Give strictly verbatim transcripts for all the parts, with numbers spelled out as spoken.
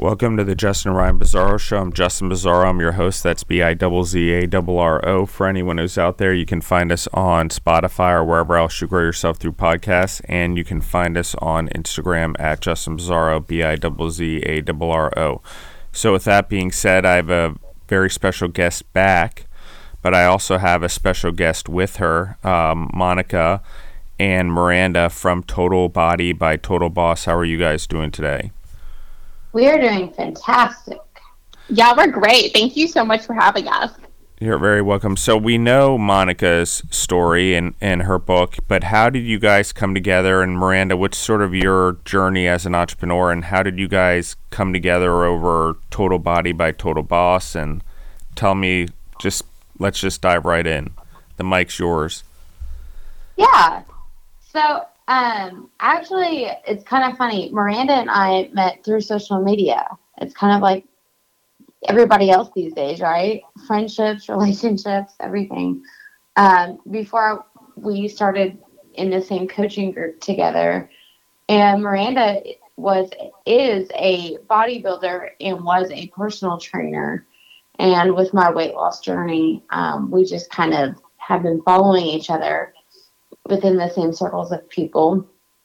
Welcome to the Justin Ryan Bizarro Show. I'm Justin Bizarro. I'm your host. That's B I Z Z A R R O. For anyone who's out there, you can find us on Spotify or wherever else you grow yourself through podcasts. And you can find us on Instagram at Justin Bizarro, B I Z Z A R R O. So with that being said, I have a very special guest back, but I also have a special guest with her, um, Monica and Miranda from Total Body by Total Boss. How are you guys doing today? We are doing fantastic. Yeah, we're great. Thank you so much for having us. You're very welcome. So we know Monica's story and, and her book, but how did you guys come together? And Miranda, what's sort of your journey as an entrepreneur, and how did you guys come together over Total Body by Total Boss? And tell me, just let's just dive right in. The mic's yours. Yeah. So Um, actually, it's kind of funny. Miranda and I met through social media. It's kind of like everybody else these days, right? Friendships, relationships, everything. Um, before we started in the same coaching group together, and Miranda was is a bodybuilder and was a personal trainer. And with my weight loss journey, um, we just kind of have been following each other within the same circles of people.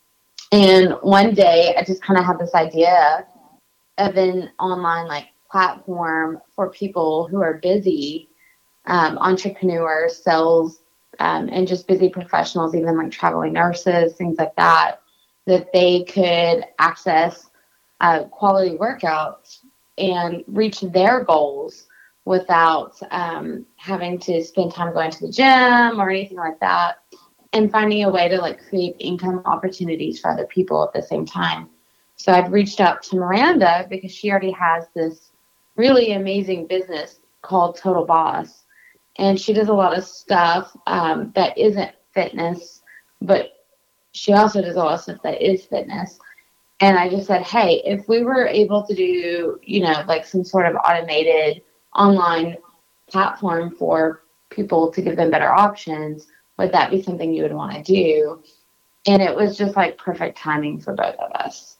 And one day I just kind of had this idea of an online like platform for people who are busy, um, entrepreneurs, sales, um, and just busy professionals, even like traveling nurses, things like that, that they could access uh, quality workouts and reach their goals without um, having to spend time going to the gym or anything like that. And finding a way to like create income opportunities for other people at the same time. So I'd reached out to Miranda because she already has this really amazing business called Total Boss. And she does a lot of stuff um, that isn't fitness, but she also does a lot of stuff that is fitness. And I just said, hey, if we were able to do, you know, like some sort of automated online platform for people to give them better options, would that be something you would want to do? And it was just like perfect timing for both of us.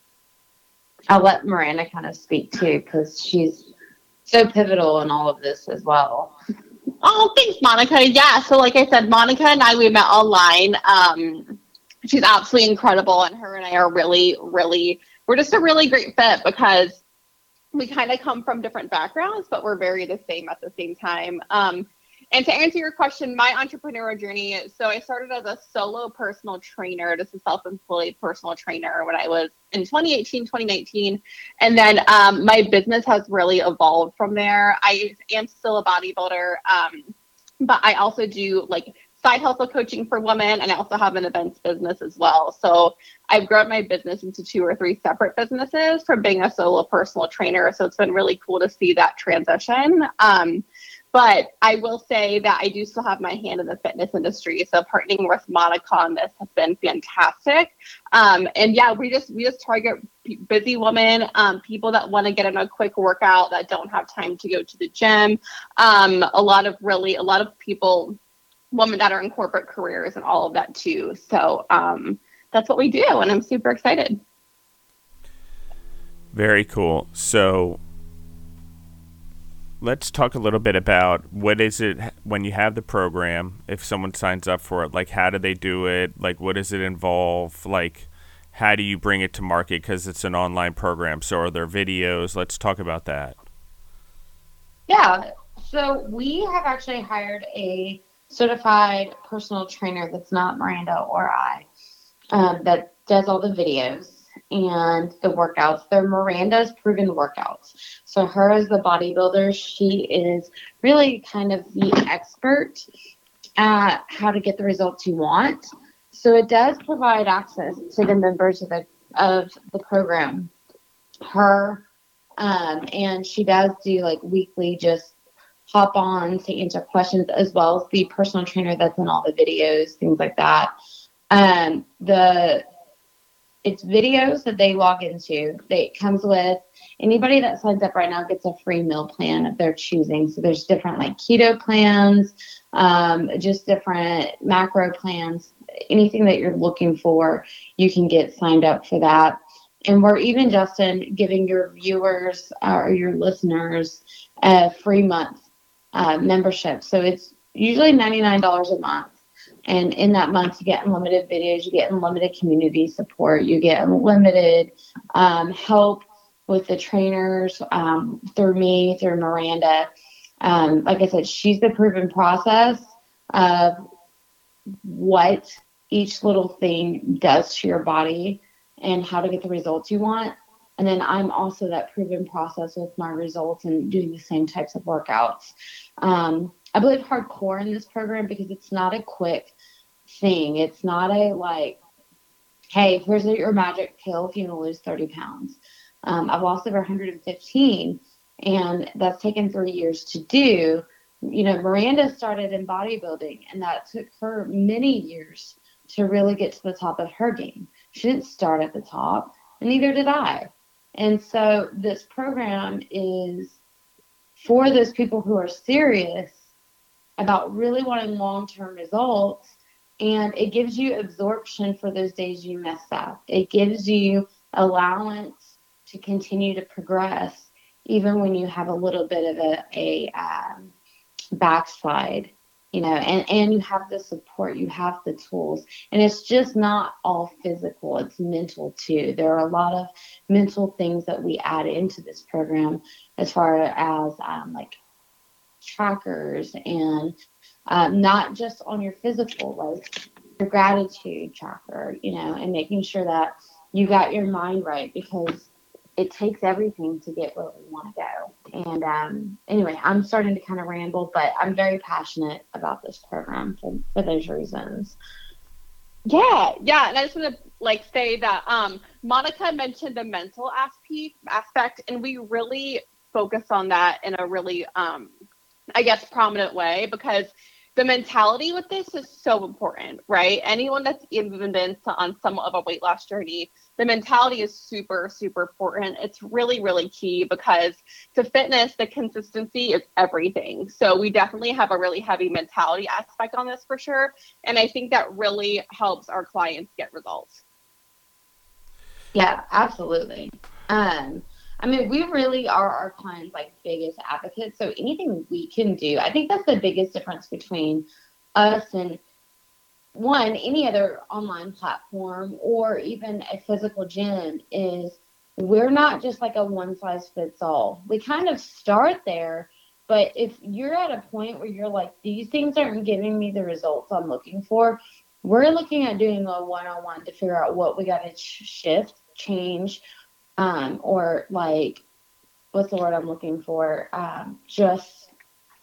I'll let Miranda kind of speak too, because she's so pivotal in all of this as well. Oh, thanks, Monica. Yeah, so like I said, Monica and I, we met online. Um, she's absolutely incredible, and her and I are really, really, we're just a really great fit because we kind of come from different backgrounds, but we're very the same at the same time. Um, And to answer your question, my entrepreneurial journey, so I started as a solo personal trainer, just a self-employed personal trainer when I was in twenty eighteen, twenty nineteen. And then um, my business has really evolved from there. I am still a bodybuilder, um, but I also do like side hustle coaching for women, and I also have an events business as well. So I've grown my business into two or three separate businesses from being a solo personal trainer. So it's been really cool to see that transition. Um, But I will say that I do still have my hand in the fitness industry. So partnering with Monica on this has been fantastic. Um, and yeah, we just we just target busy women, um, people that want to get in a quick workout, that don't have time to go to the gym. Um, a lot of really, a lot of people, women that are in corporate careers and all of that too. So um, that's what we do. And I'm super excited. Very cool. So let's talk a little bit about what is it when you have the program, if someone signs up for it, like how do they do it? Like what does it involve? Like how do you bring it to market? Because it's an online program. So are there videos? Let's talk about that. Yeah. So we have actually hired a certified personal trainer that's not Miranda or I, um, that does all the videos and the workouts. They're Miranda's proven workouts. So her as the bodybuilder, she is really kind of the expert at how to get the results you want. So it does provide access to the members of the of the program. Her um, and she does do like weekly just hop on to answer questions, as well as the personal trainer that's in all the videos, things like that. Um, the It's videos that they log into. They, it comes with anybody that signs up right now gets a free meal plan of their choosing. So there's different like keto plans, um, just different macro plans, anything that you're looking for, you can get signed up for that. And we're even, Justin, giving your viewers uh, or your listeners a free month uh, membership. So it's usually ninety-nine dollars a month. And in that month, you get unlimited videos, you get unlimited community support, you get unlimited um, help with the trainers um, through me, through Miranda. Um, like I said, she's the proven process of what each little thing does to your body and how to get the results you want. And then I'm also that proven process with my results and doing the same types of workouts. Um, I believe hardcore in this program because it's not a quick thing. It's not a like, hey, here's your magic pill if you want to lose thirty pounds. Um, I've lost over one hundred fifteen, and that's taken three years to do. You know, Miranda started in bodybuilding, and that took her many years to really get to the top of her game. She didn't start at the top, and neither did I. And so this program is for those people who are serious about really wanting long-term results, and it gives you absorption for those days you mess up. It gives you allowance to continue to progress, even when you have a little bit of a, a um, backslide, you know, and, and you have the support, you have the tools. And it's just not all physical, it's mental too. There are a lot of mental things that we add into this program as far as um, like trackers and um, not just on your physical, like your gratitude tracker, you know, and making sure that you got your mind right, because it takes everything to get where we want to go. And um, anyway, I'm starting to kind of ramble, but I'm very passionate about this program for, for those reasons. Yeah, yeah, and I just want to like say that um, Monica mentioned the mental aspect, aspect, and we really focus on that in a really, um, I guess, prominent way, because the mentality with this is so important, right? Anyone that's even been on somewhat of a weight loss journey, the mentality is super, super important. It's really, really key, because to fitness, the consistency is everything. So we definitely have a really heavy mentality aspect on this for sure. And I think that really helps our clients get results. Yeah, absolutely. Um, I mean, we really are our clients' like biggest advocates. So anything we can do, I think that's the biggest difference between us and one, any other online platform or even a physical gym, is we're not just like a one size fits all. We kind of start there, but if you're at a point where you're like, these things aren't giving me the results I'm looking for, we're looking at doing a one-on-one to figure out what we got to shift, change, Um, or like, what's the word I'm looking for? Um, just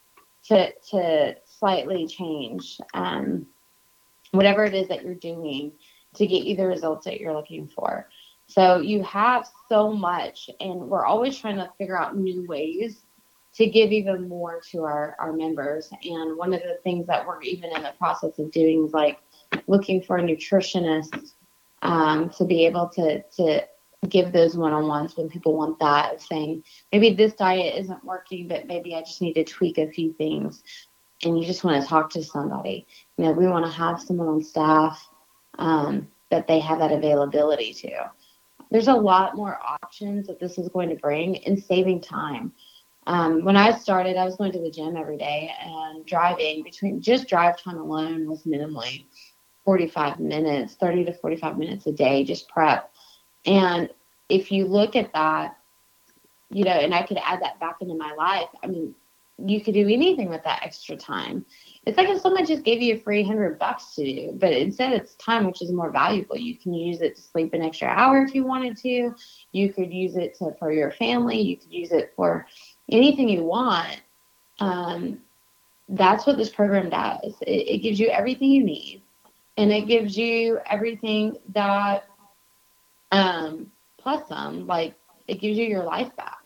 to to slightly change um, whatever it is that you're doing to get you the results that you're looking for. So you have so much, and we're always trying to figure out new ways to give even more to our, our members. And one of the things that we're even in the process of doing is like looking for a nutritionist um, to be able to to give those one-on-ones when people want that, of saying, maybe this diet isn't working, but maybe I just need to tweak a few things. And you just want to talk to somebody. You know, we want to have someone on staff um, that they have that availability to. There's a lot more options that this is going to bring in saving time. Um, when I started, I was going to the gym every day, and driving between just drive time alone was minimally forty-five minutes, thirty to forty-five minutes a day, just prep. And if you look at that, you know, and I could add that back into my life, I mean, you could do anything with that extra time. It's like if someone just gave you a free hundred bucks to do, but instead it's time, which is more valuable. You can use it to sleep an extra hour if you wanted to. You could use it to, for your family. You could use it for anything you want. Um, that's what this program does. It, it gives you everything you need, and it gives you everything that um plus some, like it gives you your life back.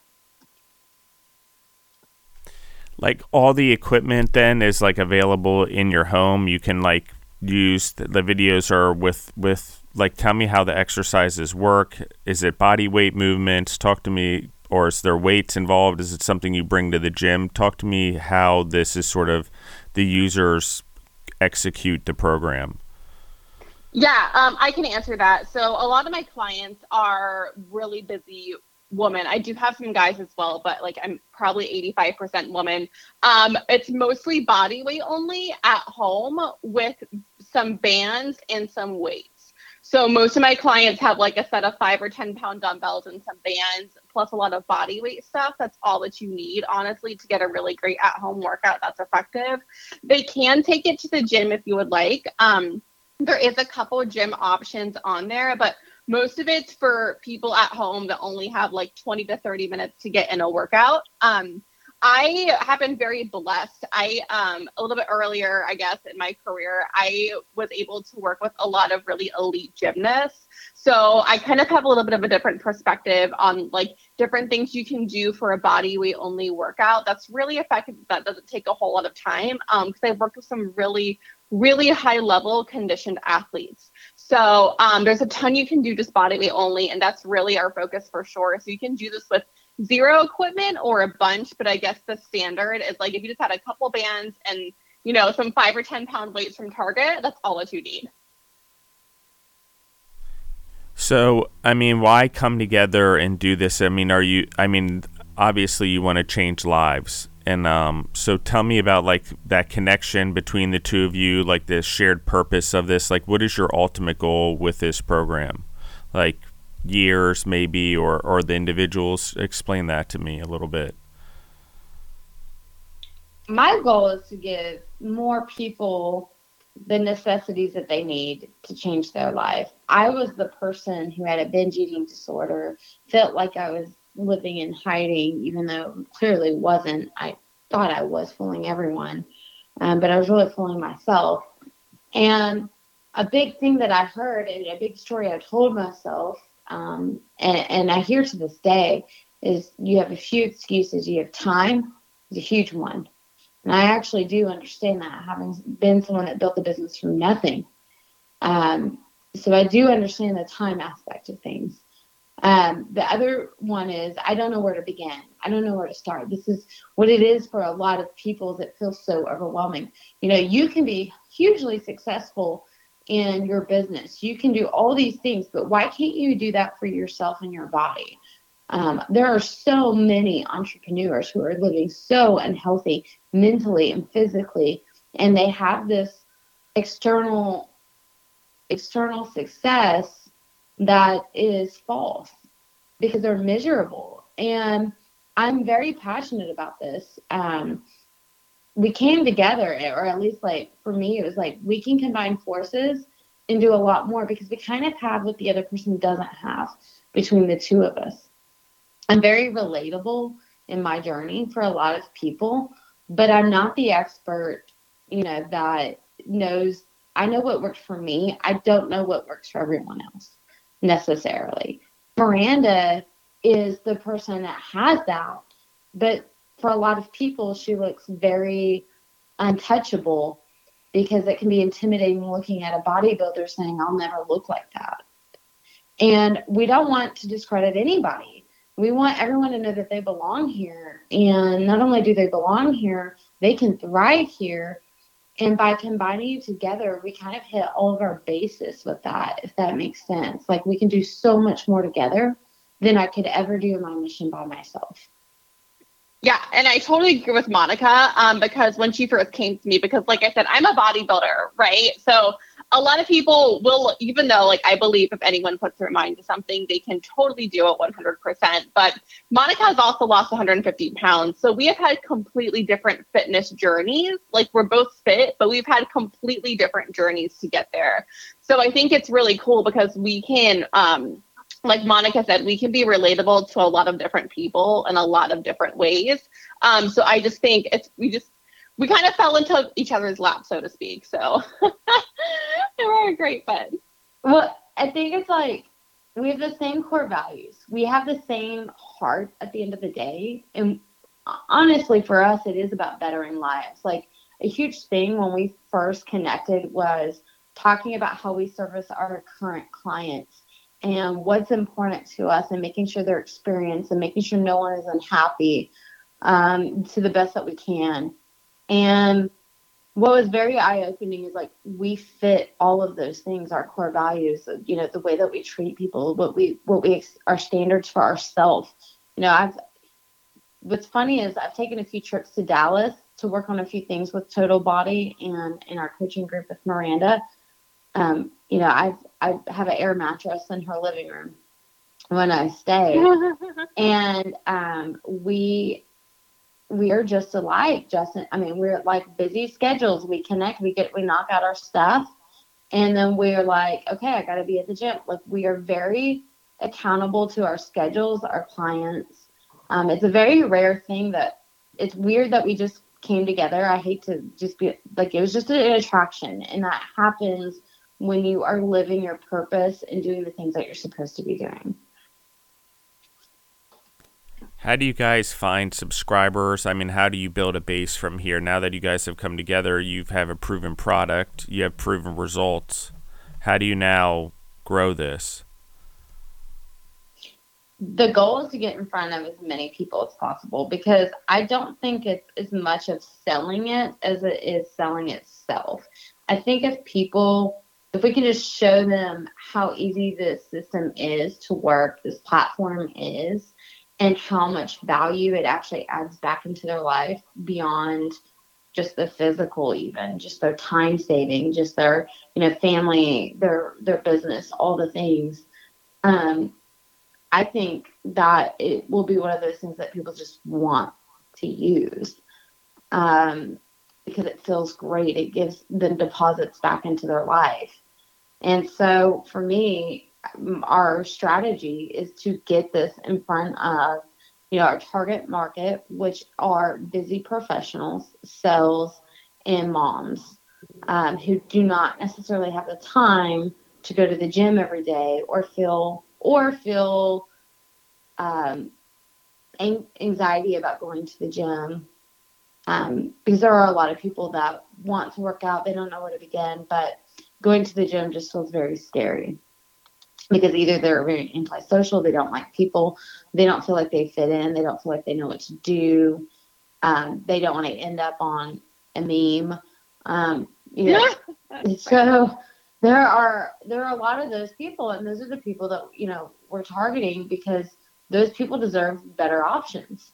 Like all the equipment then is like available in your home. You can like use the, the videos are with with like, tell me how the exercises work. Is it body weight movements? Talk to me. Or is there weights involved? Is it something you bring to the gym? Talk to me how this is sort of the users execute the program. Yeah, um, I can answer that. So a lot of my clients are really busy women. I do have some guys as well, but like I'm probably eighty-five percent woman. Um, it's mostly body weight only at home with some bands and some weights. So most of my clients have like a set of five or ten pound dumbbells and some bands, plus a lot of body weight stuff. That's all that you need, honestly, to get a really great at home workout that's effective. They can take it to the gym if you would like. Um, There is a couple gym options on there, but most of it's for people at home that only have like twenty to thirty minutes to get in a workout. Um, I have been very blessed. I, um, a little bit earlier, I guess, in my career, I was able to work with a lot of really elite gymnasts. So I kind of have a little bit of a different perspective on like different things you can do for a body weight only workout. That's really effective. That doesn't take a whole lot of time. Um, because I've worked with some really really high level conditioned athletes. So um, there's a ton you can do just body weight only, and that's really our focus for sure. So you can do this with zero equipment or a bunch, but I guess the standard is like if you just had a couple bands and, you know, some five or ten pound weights from Target, that's all that you need. So, I mean, why come together and do this? I mean, are you, I mean, obviously you want to change lives. And um, so tell me about like that connection between the two of you, like the shared purpose of this. Like, what is your ultimate goal with this program? Like years maybe, or, or the individuals? Explain that to me a little bit. My goal is to give more people the necessities that they need to change their life. I was the person who had a binge eating disorder, felt like I was living in hiding, even though clearly wasn't. I thought I was fooling everyone, um, but I was really fooling myself. And a big thing that I heard, and a big story I told myself, um, and, and I hear to this day, is you have a few excuses. You have time, is a huge one. And I actually do understand that, having been someone that built the business from nothing. Um, so I do understand the time aspect of things. Um, the other one is I don't know where to begin. I don't know where to start. This is what it is for a lot of people that feel so overwhelming. You know, you can be hugely successful in your business. You can do all these things, but why can't you do that for yourself and your body? Um, there are so many entrepreneurs who are living so unhealthy mentally and physically, and they have this external external success that is false because they're miserable. And I'm very passionate about this. Um, we came together, or at least like for me, it was like we can combine forces and do a lot more because we kind of have what the other person doesn't have between the two of us. I'm very relatable in my journey for a lot of people, but I'm not the expert, you know, that knows. I know what works for me. I don't know what works for everyone else necessarily. Miranda is the person that has that, but for a lot of people, she looks very untouchable because it can be intimidating looking at a bodybuilder saying, I'll never look like that. And we don't want to discredit anybody. We want everyone to know that they belong here. And not only do they belong here, they can thrive here. And by combining it together, we kind of hit all of our bases with that, if that makes sense. Like we can do so much more together than I could ever do in my mission by myself. Yeah, and I totally agree with Monica um, because when she first came to me, because like I said, I'm a bodybuilder, right? So a lot of people will, even though like I believe if anyone puts their mind to something, they can totally do it one hundred percent. But Monica has also lost one hundred fifty pounds. So we have had completely different fitness journeys. Like we're both fit, but we've had completely different journeys to get there. So I think it's really cool because we can, um, like Monica said, we can be relatable to a lot of different people in a lot of different ways. Um, so I just think it's, we just, we kind of fell into each other's lap, so to speak. So we're a great fit. Well, I think it's like, we have the same core values. We have the same heart at the end of the day. And honestly, for us, it is about bettering lives. Like a huge thing when we first connected was talking about how we service our current clients and what's important to us and making sure their experience and making sure no one is unhappy um, to the best that we can. And what was very eye-opening is like we fit all of those things, our core values, you know, the way that we treat people, what we what we our standards for ourselves. You know, I've what's funny is I've taken a few trips to Dallas to work on a few things with Total Body and in our coaching group with Miranda. Um, you know, I've I have an air mattress in her living room when I stay, and um, we. we are just alike, Justin. I mean, we're like busy schedules. We connect, we get, we knock out our stuff. And then we're like, okay, I got to be at the gym. Like we are very accountable to our schedules, our clients. Um, it's a very rare thing that it's weird that we just came together. I hate to just be like, it was just an attraction. And that happens when you are living your purpose and doing the things that you're supposed to be doing. How do you guys find subscribers? I mean, how do you build a base from here? Now that you guys have come together, you have a proven product, you have proven results. How do you now grow this? The goal is to get in front of as many people as possible, because I don't think it's as much of selling it as it is selling itself. I think if people, if we can just show them how easy this system is to work, this platform is, and how much value it actually adds back into their life beyond just the physical, even just their time saving, just their, you know, family, their, their business, all the things. Um, I think that it will be one of those things that people just want to use, um, because it feels great. It gives them deposits back into their life. And so for me, our strategy is to get this in front of, you know, our target market, which are busy professionals, sales, and moms, um, who do not necessarily have the time to go to the gym every day or feel or feel um, anxiety about going to the gym. Um, because there are a lot of people that want to work out, they don't know where to begin, but going to the gym just feels very scary. Because either they're very antisocial, they don't like people, they don't feel like they fit in, they don't feel like they know what to do, um, they don't want to end up on a meme. Um, you know, so there are there are a lot of those people, and those are the people that, you know, we're targeting, because those people deserve better options.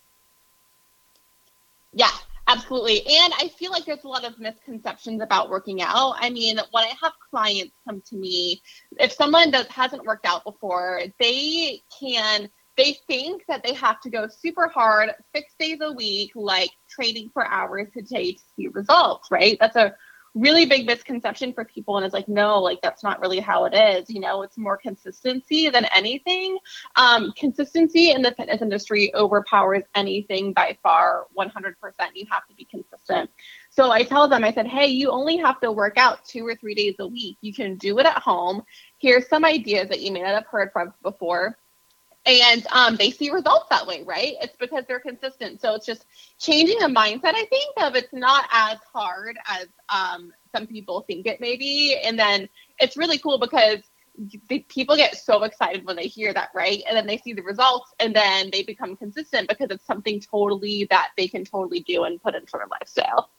Yeah, absolutely. And I feel like there's a lot of misconceptions about working out. I mean, when I have clients come to me, if someone does hasn't worked out before, they can, they think that they have to go super hard, six days a week, like training for hours a day to see results, right? That's a really big misconception for people. And it's like, no, like that's not really how it is. You know, it's more consistency than anything. Um, consistency in the fitness industry overpowers anything by far. one hundred percent. You have to be consistent. So I tell them, I said, hey, you only have to work out two or three days a week. You can do it at home. Here's some ideas that you may not have heard from before. And um, they see results that way, right? It's because they're consistent. So it's just changing a mindset, I think, of it's not as hard as um, some people think it may be. And then it's really cool because the, people get so excited when they hear that, right? And then they see the results, and then they become consistent because it's something totally that they can totally do and put into their lifestyle.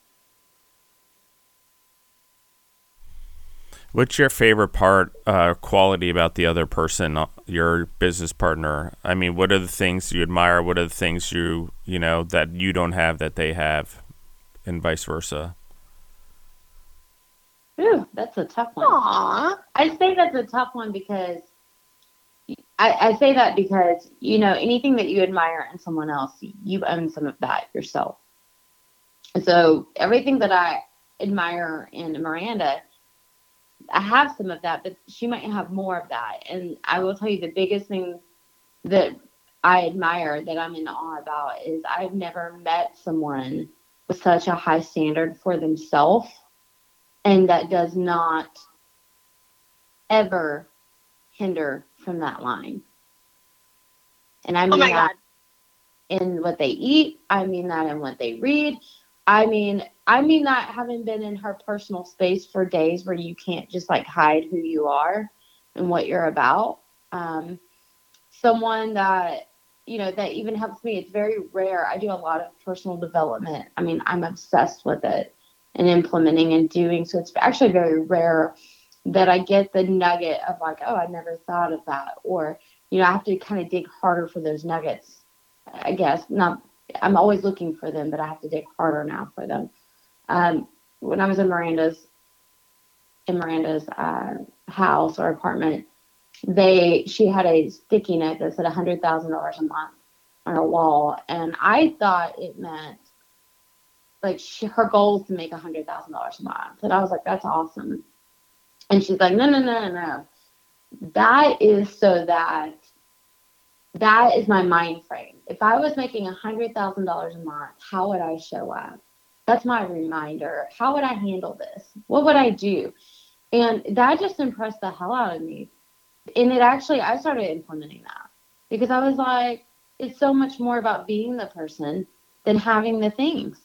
What's your favorite part, uh, quality about the other person, your business partner? I mean, what are the things you admire? What are the things you, you know, that you don't have that they have, and vice versa? Ooh, that's a tough one. Aww. I say that's a tough one because I, I say that because, you know, anything that you admire in someone else, you own some of that yourself. And so everything that I admire in Miranda, I have some of that, but she might have more of that. And I will tell you, the biggest thing that I admire, that I'm in awe about, is I've never met someone with such a high standard for themselves, and that does not ever hinder from that line. And I mean oh my that God. in what they eat. I mean that in what they read. I mean, I mean that having been in her personal space for days where you can't just like hide who you are and what you're about. Um, someone that, you know, that even helps me. It's very rare. I do a lot of personal development. I mean, I'm obsessed with it. and implementing and doing. So it's actually very rare that I get the nugget of like, oh, I never thought of that. Or, you know, I have to kind of dig harder for those nuggets, I guess. Not, I'm always looking for them, but I have to dig harder now for them. Um, when I was in Miranda's, in Miranda's uh, house or apartment, they, she had a sticky note that said one hundred thousand dollars a month on her wall. And I thought it meant like she, her goal is to make one hundred thousand dollars a month. And I was like, that's awesome. And she's like, no, no, no, no, no. That is so that, that is my mind frame. If I was making one hundred thousand dollars a month, how would I show up? That's my reminder. How would I handle this? What would I do? And that just impressed the hell out of me. And it actually, I started implementing that because I was like, it's so much more about being the person than having the things.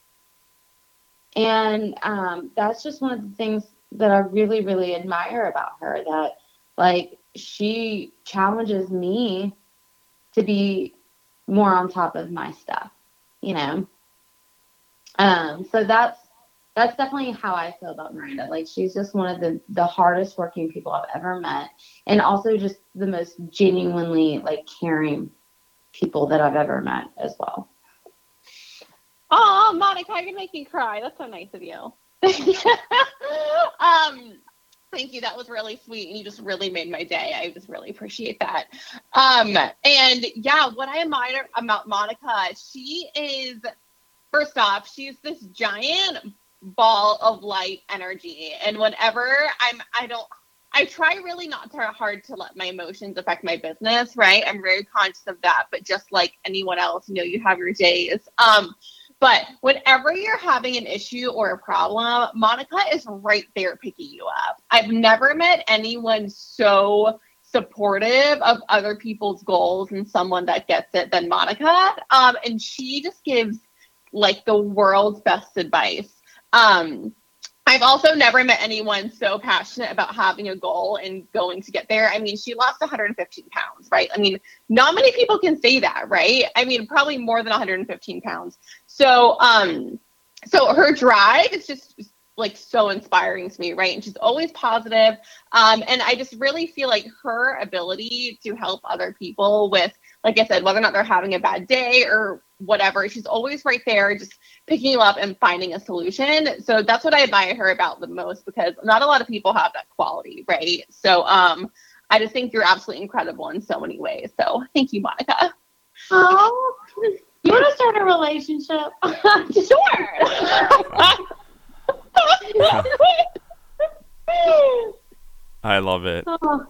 And um, that's just one of the things that I really, really admire about her, that like she challenges me to be more on top of my stuff, you know? Um, so that's, that's definitely how I feel about Miranda. Like she's just one of the, the hardest working people I've ever met. And also just the most genuinely like caring people that I've ever met as well. Oh, Monica, you're gonna make me cry. That's so nice of you. um, thank you. That was really sweet. And you just really made my day. I just really appreciate that. Um, and yeah, what I admire about Monica, she is, first off, she's this giant ball of light energy. And whenever I'm, I don't, I try really not to hard to let my emotions affect my business, right? I'm very conscious of that, but just like anyone else, you know, you have your days. Um, but whenever you're having an issue or a problem, Monica is right there picking you up. I've never met anyone so supportive of other people's goals and someone that gets it than Monica. Um, and she just gives like the world's best advice. Um, I've also never met anyone so passionate about having a goal and going to get there. I mean, she lost one hundred fifteen pounds, right? I mean, not many people can say that, right? I mean, probably more than one hundred fifteen pounds. So, um, so her drive is just like so inspiring to me, right? And she's always positive. Um, and I just really feel like her ability to help other people with, like I said, whether or not they're having a bad day or whatever, she's always right there, just picking you up and finding a solution. So that's what I admire her about the most, because not a lot of people have that quality, right? So um, I just think you're absolutely incredible in so many ways. So thank you, Monica. Oh, you want to start a relationship? Sure. I love it. Oh.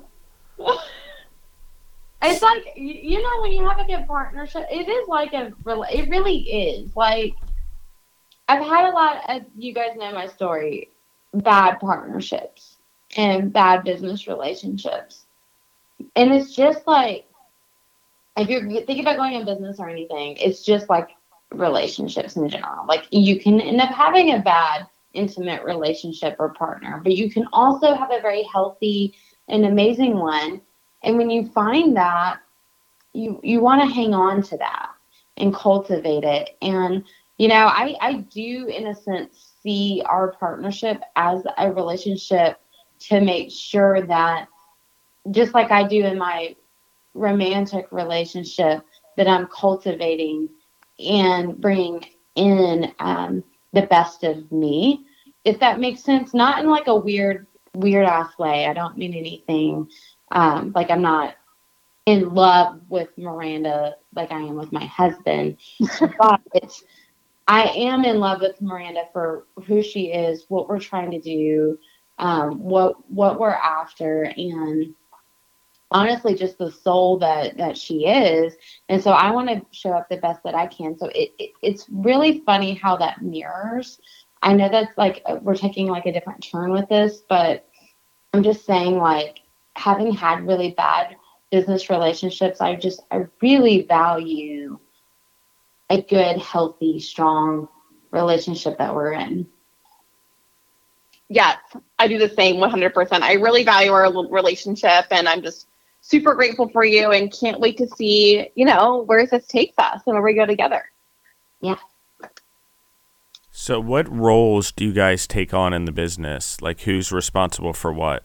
It's like, you know, when you have a good partnership, it is like a, it really is. Like, I've had a lot of, you guys know my story, bad partnerships and bad business relationships. And it's just like, if you're thinking about going in business or anything, it's just like relationships in general. Like, you can end up having a bad intimate relationship or partner, but you can also have a very healthy and amazing one. And when you find that, you you want to hang on to that and cultivate it. And, you know, I, I do, in a sense, see our partnership as a relationship to make sure that, just like I do in my romantic relationship, that I'm cultivating and bringing in um, the best of me, if that makes sense. Not in like a weird, weird ass way. I don't mean anything. Um, like I'm not in love with Miranda like I am with my husband, but I am in love with Miranda for who she is, what we're trying to do, um, what what we're after, and honestly, just the soul that that she is. And so I want to show up the best that I can. So it, it it's really funny how that mirrors. I know that's like we're taking like a different turn with this, but I'm just saying, like, having had really bad business relationships, I just, I really value a good, healthy, strong relationship that we're in. Yes, I do the same one hundred percent. I really value our relationship, and I'm just super grateful for you and can't wait to see, you know, where this takes us and where we go together. Yeah. So what roles do you guys take on in the business? Like who's responsible for what?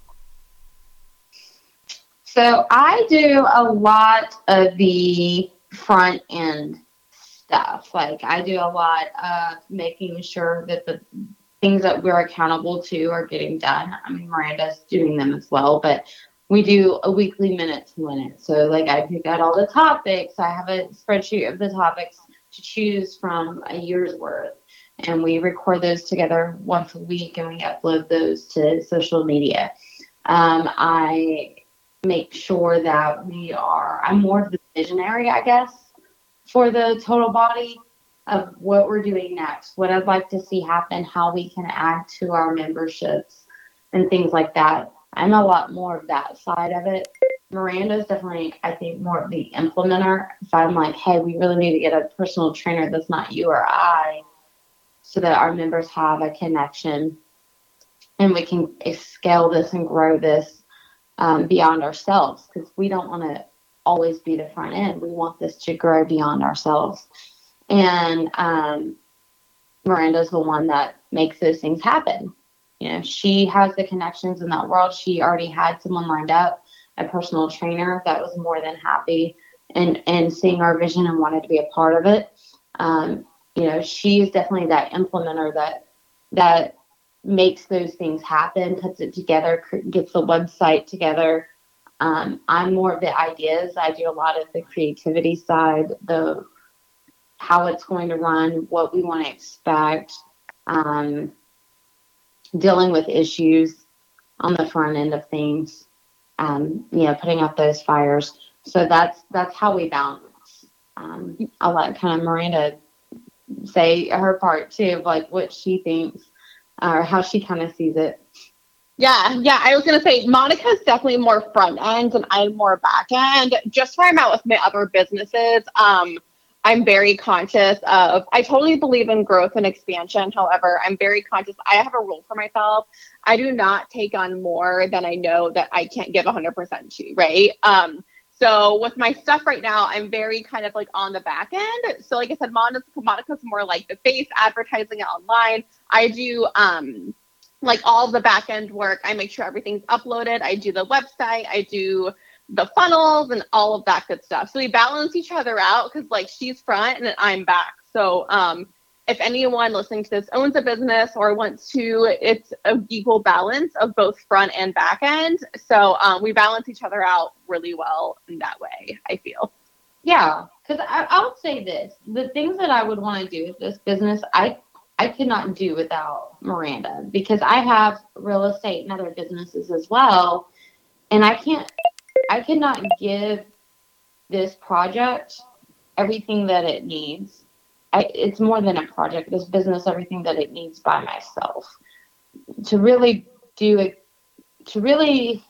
So I do a lot of the front end stuff. Like I do a lot of making sure that the things that we're accountable to are getting done. I mean, Miranda's doing them as well, but we do a weekly minute to minute. So like I pick out all the topics. I have a spreadsheet of the topics to choose from a year's worth. And we record those together once a week and we upload those to social media. Um, I make sure that we are, I'm more of the visionary, I guess, for the total body of what we're doing next, what I'd like to see happen, how we can add to our memberships and things like that. I'm a lot more of that side of it. Miranda's definitely, I think, more of the implementer. If I'm like, hey, we really need to get a personal trainer that's not you or I, so that our members have a connection and we can scale this and grow this um, beyond ourselves, because we don't want to always be the front end. We want this to grow beyond ourselves. And um, Miranda's the one that makes those things happen. You know, she has the connections in that world. She already had someone lined up, a personal trainer that was more than happy and, and seeing our vision and wanted to be a part of it. Um, you know, she is definitely that implementer that that makes those things happen, puts it together, gets the website together. Um, I'm more of the ideas. I do a lot of the creativity side, the how it's going to run, what we want to expect, um, dealing with issues on the front end of things, um, you know, putting out those fires. So that's that's how we balance. Um, I'll let kind of Miranda say her part too, of like what she thinks or how she kind of sees it. Yeah, yeah. I was gonna say Monica's definitely more front end and I'm more back end. Just where I'm at with my other businesses, um, I'm very conscious of, I totally believe in growth and expansion. However, I'm very conscious. I have a rule for myself. I do not take on more than I know that I can't give one hundred percent to, right? Um, so with my stuff right now, I'm very kind of like on the back end. So like I said, Monica's, Monica's more like the face, advertising it online. I do um, like all the back end work. I make sure everything's uploaded. I do the website. I do the funnels and all of that good stuff. So we balance each other out because like she's front and then I'm back. So um, if anyone listening to this owns a business or wants to, it's an equal balance of both front and back end. So um, we balance each other out really well in that way, I feel. Yeah, because I'll say this. The things that I would want to do with this business, I I could not do without Miranda, because I have real estate and other businesses as well. And I can't, I cannot give this project everything that it needs. I, it's more than a project, this business, everything that it needs by myself. To really do it, to really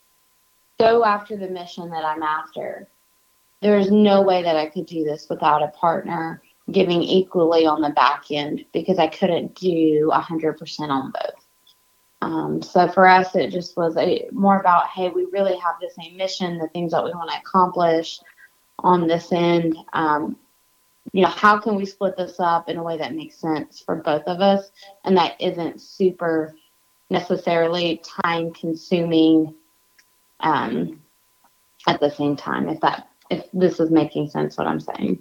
go after the mission that I'm after, there's no way that I could do this without a partner giving equally on the back end, because I couldn't do one hundred percent on both. Um, so for us, it just was a, more about, hey, we really have the same mission, the things that we want to accomplish on this end. Um, you know, how can we split this up in a way that makes sense for both of us and that isn't super necessarily time consuming um, at the same time, if that, if this is making sense what I'm saying.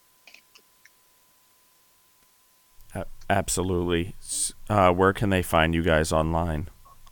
Absolutely. Uh, where can they find you guys online?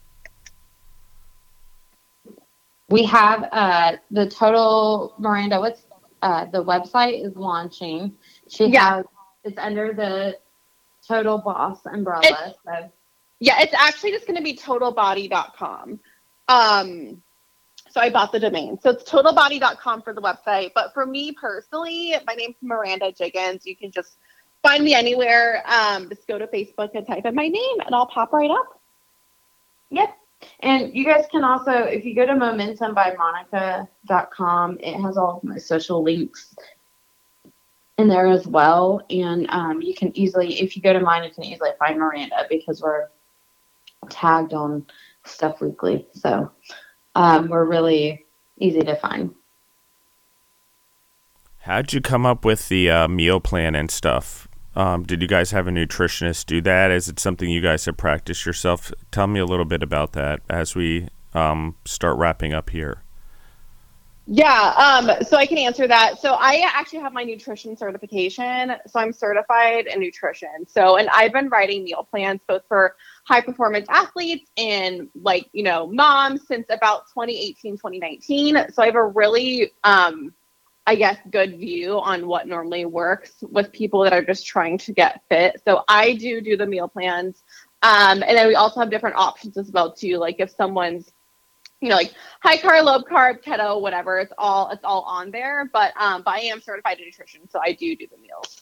We have uh, the total, Miranda, what's uh, the website is launching. She Yeah. has, it's under the Total Boss umbrella. It's, so. Yeah, it's actually just going to be total body dot com. Um, so I bought the domain. So it's total body dot com for the website. But for me personally, my name's Miranda Jiggins. You can just find me anywhere. Um, just go to Facebook and type in my name and I'll pop right up. Yep. And you guys can also, if you go to momentum by monica dot com, it has all of my social links in there as well. And um, you can easily, if you go to mine, you can easily find Miranda because we're tagged on Stuff Weekly. So um, we're really easy to find. How'd you come up with the uh, meal plan and stuff? Um, did you guys have a nutritionist do that? Is it something you guys have practiced yourself? Tell me a little bit about that as we um, start wrapping up here. Yeah, um, so I can answer that. So I actually have my nutrition certification. So I'm certified in nutrition. So, and I've been writing meal plans both for high performance athletes and like, you know, moms since about twenty eighteen, twenty nineteen. So I have a really, um, I guess, good view on what normally works with people that are just trying to get fit. So I do do the meal plans. Um, and then we also have different options as well too. Like if someone's, you know, like high carb, low carb, keto, whatever, it's all, it's all on there. But, um, but I am certified in nutrition. So I do do the meals.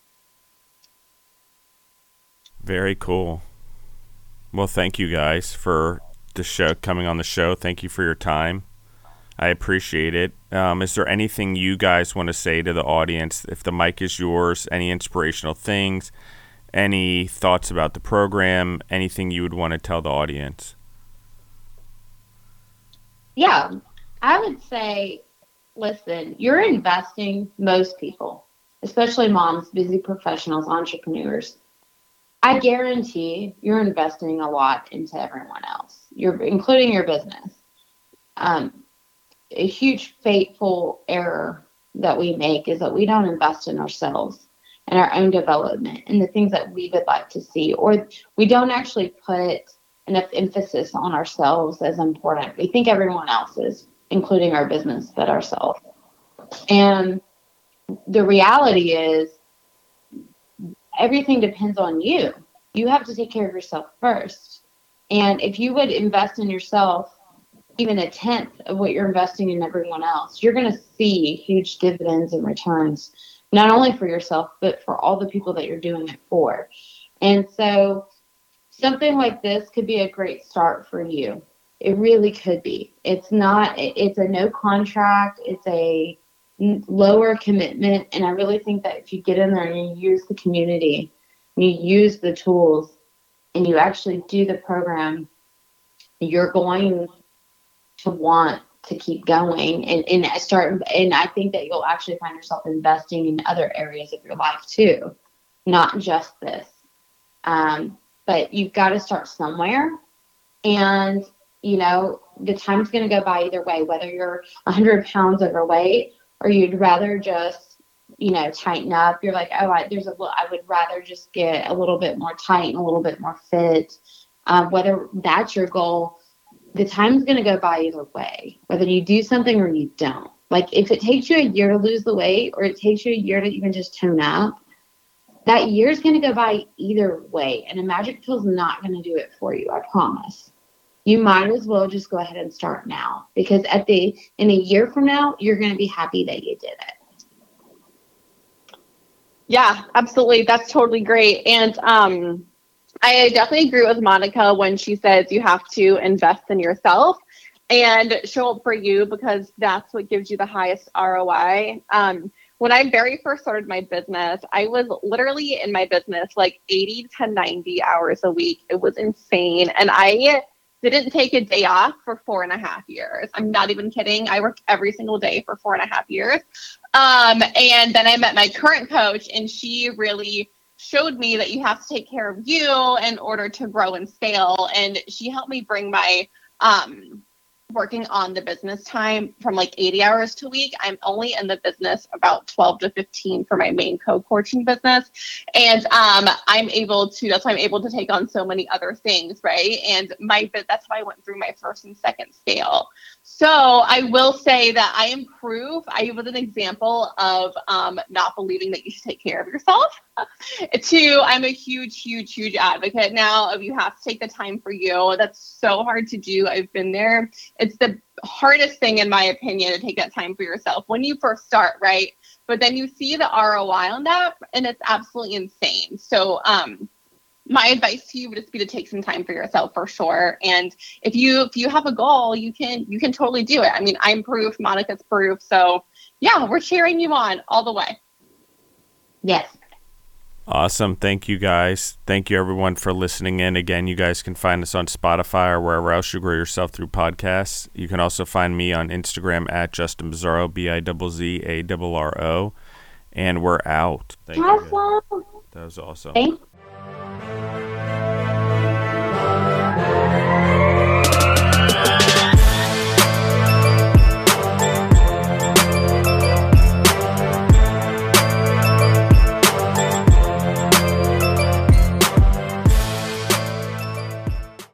Very cool. Well, thank you guys for the show, coming on the show. Thank you for your time. I appreciate it. Um, is there anything you guys want to say to the audience? If the mic is yours, any inspirational things, any thoughts about the program, anything you would want to tell the audience? Yeah, I would say, listen, you're investing, most people, especially moms, busy professionals, entrepreneurs. I guarantee you're investing a lot into everyone else. You're including your business. Um, a huge fateful error that we make is that we don't invest in ourselves and our own development and the things that we would like to see, or we don't actually put enough emphasis on ourselves as important. We think everyone else is, including our business, but ourselves. And the reality is everything depends on you. You have to take care of yourself first. And if you would invest in yourself, even a tenth of what you're investing in everyone else, you're going to see huge dividends and returns, not only for yourself, but for all the people that you're doing it for. And so something like this could be a great start for you. It really could be. It's not, it's a no contract. It's a lower commitment. And I really think that if you get in there and you use the community, you use the tools, and you actually do the program, you're going to want to keep going and, and start. And I think that you'll actually find yourself investing in other areas of your life too, not just this. Um, But you've got to start somewhere. And, you know, the time's going to go by either way, whether you're one hundred pounds overweight or you'd rather just, you know, tighten up. You're like, oh, I, there's a, I would rather just get a little bit more tight and a little bit more fit. Um, whether that's your goal, the time's going to go by either way, whether you do something or you don't. Like if it takes you a year to lose the weight or it takes you a year to even just tone up, that year is going to go by either way, and a magic pill is not going to do it for you, I promise. You might as well just go ahead and start now, because at the in a year from now, you're going to be happy that you did it. Yeah, absolutely. That's totally great. And um, I definitely agree with Monica when she says you have to invest in yourself and show up for you, because that's what gives you the highest R O I. Um, When I very first started my business, I was literally in my business like eighty to ninety hours a week. It was insane. And I didn't take a day off for four and a half years. I'm not even kidding. I worked every single day for four and a half years. Um, and then I met my current coach, and she really showed me that you have to take care of you in order to grow and scale. And she helped me bring my um working on the business time from like eighty hours to a week. I'm only in the business about twelve to fifteen for my main co-coaching business. And um, I'm able to, that's why I'm able to take on so many other things, right? And my, that's how I went through my first and second scale. So I will say that I am proof. I was an example of um, not believing that you should take care of yourself. Two, I'm a huge, huge, huge advocate now of you have to take the time for you. That's so hard to do. I've been there. It's the hardest thing, in my opinion, to take that time for yourself when you first start, right? But then you see the R O I on that, and it's absolutely insane. So um, my advice to you would just be to take some time for yourself for sure. And if you if you have a goal, you can you can totally do it. I mean, I'm proof. Monica's proof. So yeah, we're cheering you on all the way. Yes. Awesome. Thank you, guys. Thank you, everyone, for listening in. Again, you guys can find us on Spotify or wherever else you grow yourself through podcasts. You can also find me on Instagram at Justin Bizzarro, B I Z Z A R R O. And we're out. Thank you. Awesome. That was awesome. Thank